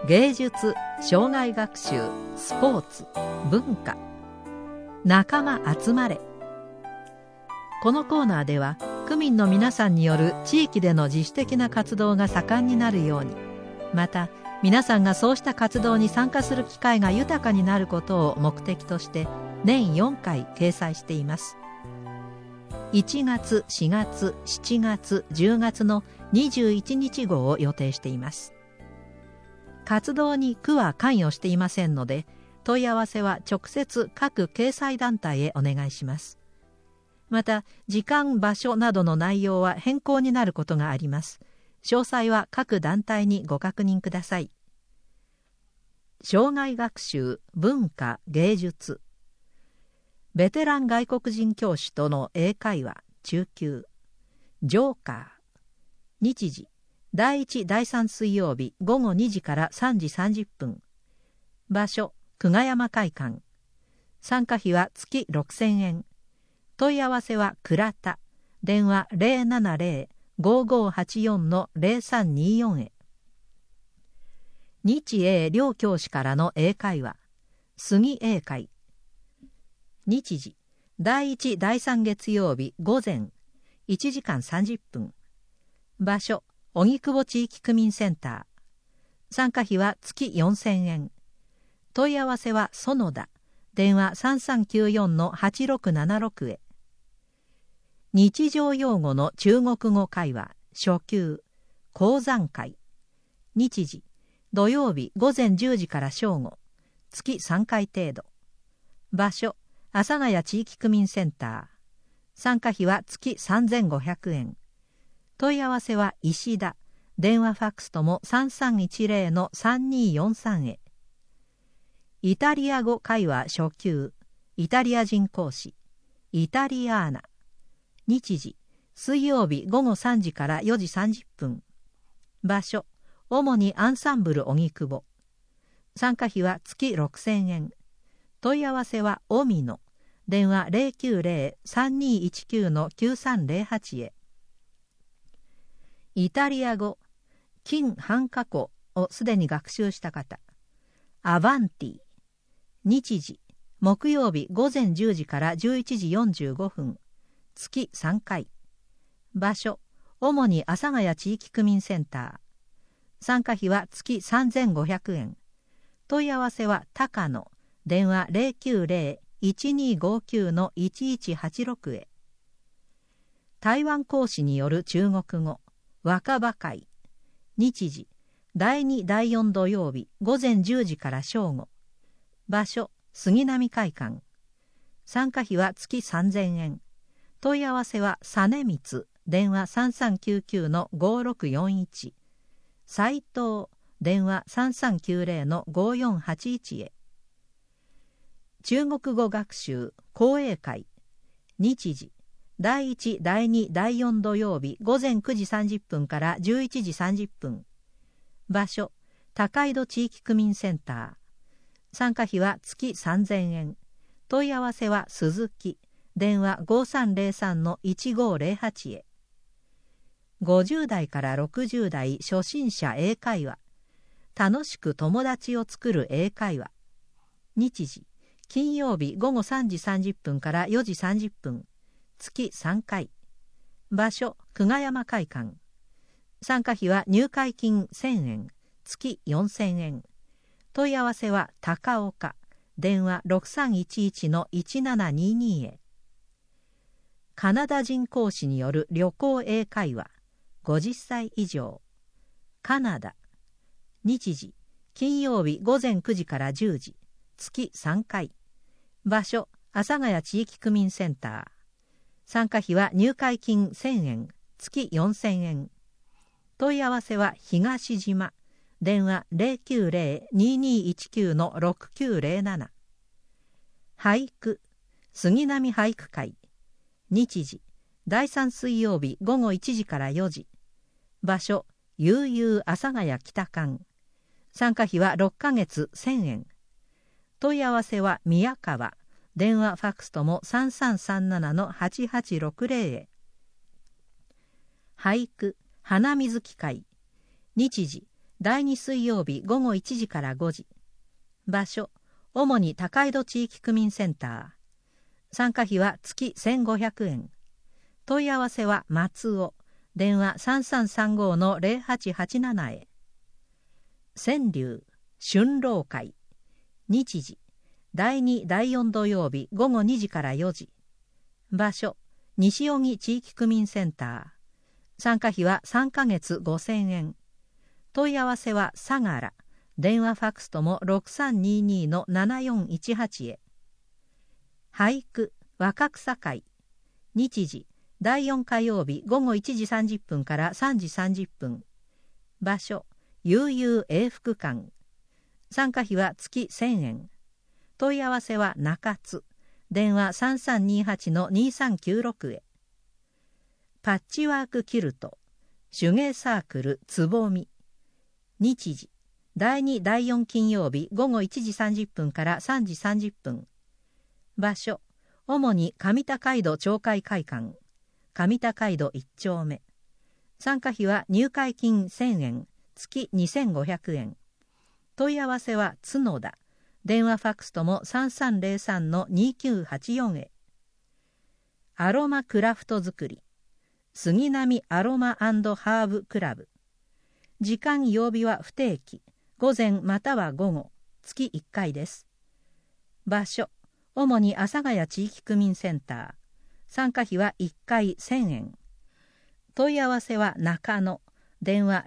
芸術、障害学習、スポーツ、文化、仲間集まれ。このコーナーでは区民の皆さんによる地域での自主的な活動が盛んになるように、また皆さんがそうした活動に参加する機会が豊かになることを目的として年4回掲載しています。1月、4月、7月、10月の21日号を予定しています。活動に区は関与していませんので、問い合わせは直接各掲載団体へお願いします。また、時間、場所などの内容は変更になることがあります。詳細は各団体にご確認ください。障害学習、文化、芸術。ベテラン外国人教師との英会話、中級。ジョーカー。日時。第1、第3水曜日午後2時から3時30分。場所、久我山会館。参加費は月6000円。問い合わせは倉田。電話 070-5584-0324 へ。日英両教師からの英会話。杉英会。日時、第1、第3月曜日午前1時間30分。場所、荻窪地域区民センター。参加費は月4000円。問い合わせは園田。電話 3394-8676 へ。日常用語の中国語会話、初級、講談会。日時、土曜日午前10時から正午。月3回程度。場所、阿佐ヶ谷地域区民センター。参加費は月3500円。問い合わせは石田。電話ファックスとも 3310-3243 へ。イタリア語会話初級。イタリア人講師。イタリアーナ。日時。水曜日午後3時から4時30分。場所。主にアンサンブル荻窪。参加費は月6000円。問い合わせはオミノ。電話 090-3219-9308 へ。イタリア語、近半過去をすでに学習した方。アバンティ。日時、木曜日午前10時から11時45分。月3回。場所、主に阿佐ヶ谷地域区民センター。参加費は月3500円。問い合わせは高野。電話 090-1259-1186 へ。台湾講師による中国語。若葉会。日時、第2、第4土曜日午前10時から正午。場所、杉並会館。参加費は月3000円。問い合わせは実光。電話 3399-5641。斉藤。電話 3390-5481 へ。中国語学習、講英会。日時、第1、第2、第4土曜日午前9時30分から11時30分。場所、高井戸地域区民センター。参加費は月3000円。問い合わせは鈴木。電話 5303-1508 へ。50代から60代初心者英会話。楽しく友達を作る英会話。日時、金曜日午後3時30分から4時30分。月3回。場所、久我山会館。参加費は入会金1000円。月4000円。問い合わせは高岡。電話 6311-1722 へ。カナダ人講師による旅行英会話。50歳以上。カナダ。日時、金曜日午前9時から10時。月3回。場所、阿佐ヶ谷地域区民センター。参加費は入会金1000円。月4000円。問い合わせは東島。電話 090-2219-6907。俳句。杉並俳句会。日時。第3水曜日午後1時から4時。場所。悠々阿佐ヶ谷北館。参加費は6ヶ月1000円。問い合わせは宮川。電話ファックスとも 3337-8860 へ。俳句、花水木会。日時、 第2水曜日午後1時から5時。場所、主に高井戸地域区民センター。参加費は月1500円。問い合わせは松尾。電話3335-0887へ。川柳、春郎会。日時、第2、第4土曜日午後2時から4時。場所、西荻地域区民センター。参加費は3ヶ月5000円。問い合わせは相良。電話ファックスとも6322-7418へ。俳句、若草会。日時、第4火曜日午後1時30分から3時30分。場所、悠々永福館。参加費は月1000円。問い合わせは中津。電話3328-2396へ。パッチワークキルト。手芸サークルつぼみ。日時、第2、第4金曜日午後1時30分から3時30分。場所、主に上高井戸町会会館。上高井戸1丁目。参加費は入会金1000円、月2500円。問い合わせは角田。電話ファックスとも3303-2984へ。アロマクラフト作り。杉並アロマ&ハーブクラブ。時間曜日は不定期。午前または午後。月1回です。場所、主に阿佐ヶ谷地域区民センター。参加費は1回1000円。問い合わせは中野。電話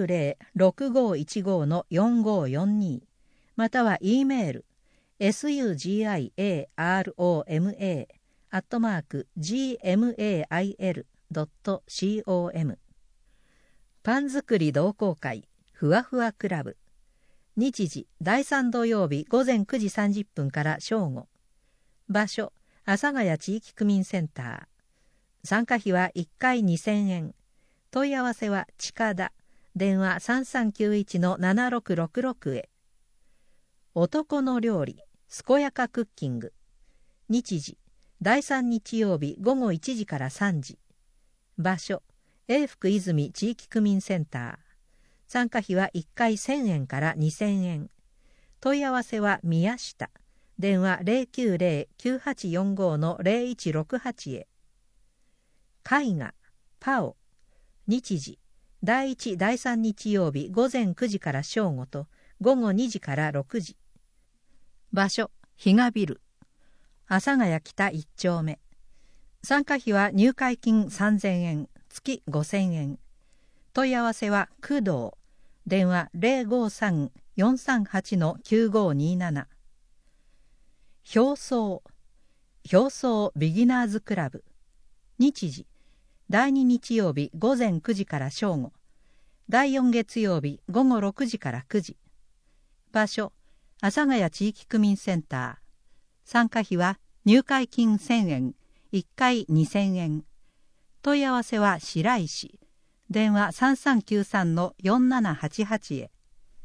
090-6515-4542。または E メール sugararoma@gmail.com。 パン作り同好会ふわふわクラブ。日時、第3土曜日午前9時30分から正午。場所、阿佐ヶ谷地域区民センター。参加費は1回2000円。問い合わせは近田。電話3391-7666へ。男の料理、健やかクッキング。日時、第3日曜日午後1時から3時。場所、永福泉地域区民センター。参加費は1回1000円から2000円。問い合わせは宮下。電話090-9845-0168へ。絵画、パオ。日時、第1、第3日曜日午前9時から正午と午後2時から6時。場所、比嘉ビル。阿佐ヶ谷北1丁目。参加費は入会金3000円、月5000円。問い合わせは工藤。電話053-438-9527。表層ビギナーズクラブ。日時、第2日曜日午前9時から正午。第4月曜日午後6時から9時。場所、阿佐ヶ谷地域区民センター。参加費は入会金1000円、1回2000円。問い合わせは白石。電話3393-4788へ。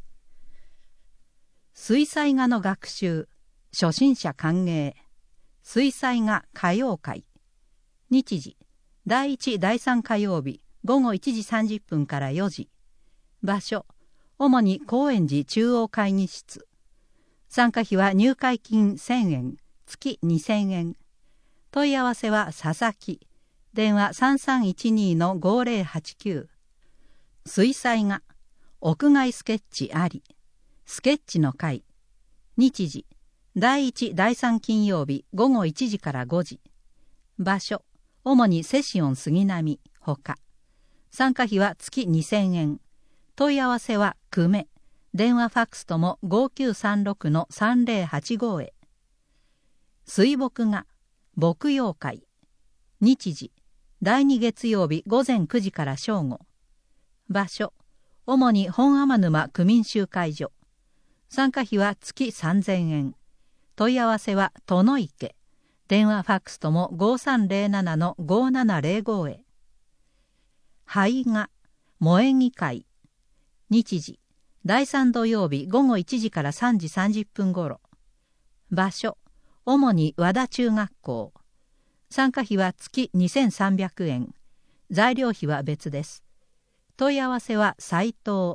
水彩画の学習、初心者歓迎。水彩画歌謡会。日時、第1、第3火曜日午後1時30分から4時。場所、主に高円寺中央会議室。参加費は入会金1000円、月2000円。問い合わせは佐々木。電話3312-5089。水彩画、屋外スケッチあり。スケッチの会。日時、第1、第3金曜日午後1時から5時。場所、主にセシオン杉並ほか。参加費は月2000円。問い合わせは久米。電話ファックスとも5936-3085へ。水墨画、墨葉会。日時、第2月曜日午前9時から正午。場所、主に本天沼区民集会所。参加費は月3000円。問い合わせは殿池。電話ファックスとも5307-5705へ。俳画、萌木会。日時、第3土曜日午後1時から3時30分ごろ。場所、主に和田中学校。参加費は月2300円。材料費は別です。問い合わせは斉藤。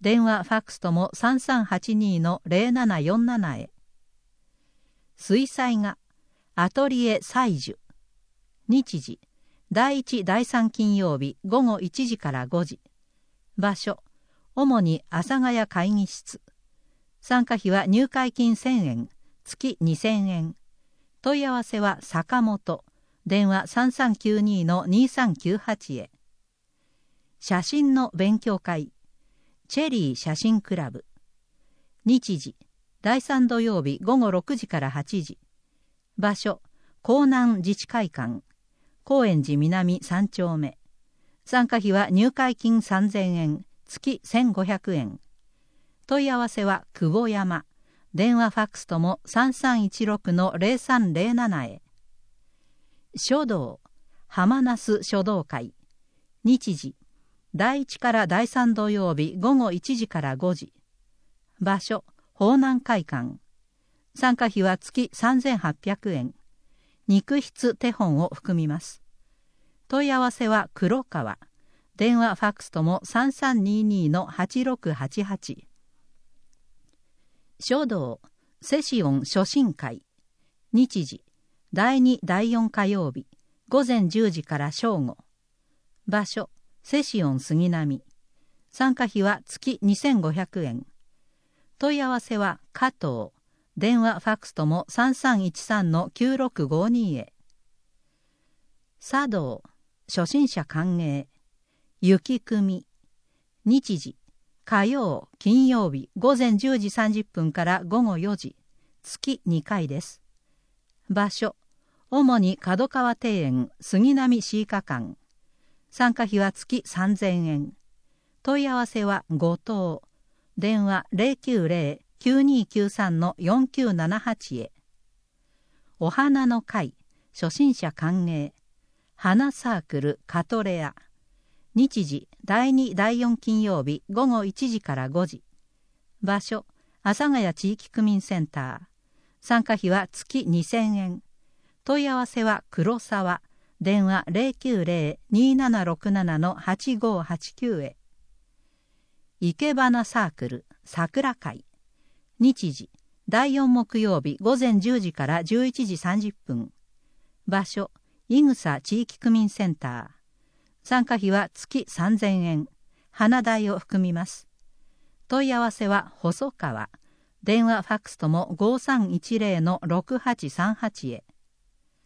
電話ファックスとも 3382-0747 へ。水彩画アトリエ彩樹。日時第1第3金曜日午後1時から5時。場所主に阿佐ヶ谷会議室。参加費は入会金1000円、月2000円。問い合わせは坂本、電話 3392-2398 へ。写真の勉強会チェリー写真クラブ。日時第3土曜日午後6時から8時。場所江南自治会館、高円寺南3丁目。参加費は入会金3000円、月1500円。問い合わせは久保山、電話ファックスとも 3316-0307 へ。書道浜那須書道会。日時第1から第3土曜日午後1時から5時。場所方南会館。参加費は月3800円。肉筆手本を含みます。問い合わせは黒川、電話ファックスとも 3322-8688。書道セシオン初心会。日時第2第4火曜日午前10時から正午。場所セシオン杉並。参加費は月2500円。問い合わせは加藤、電話ファックスとも 3313-9652 へ。茶道初心者歓迎雪組。日時火曜金曜日午前10時30分から午後4時。月2回です。場所主に角川庭園杉並詩歌館。参加費は月3000円。問い合わせは後藤、電話 090-9293-4978 へ。お花の会初心者歓迎花サークルカトレア。日時第2第4金曜日午後1時から5時。場所阿佐ヶ谷地域区民センター。参加費は月2000円。問い合わせは黒沢、電話 090-2767-8589 へ。生け花サークル桜会。日時第4木曜日午前10時から11時30分。場所井草地域区民センター。参加費は月3000円。花代を含みます。問い合わせは細川、電話ファックスとも 5310-6838 へ。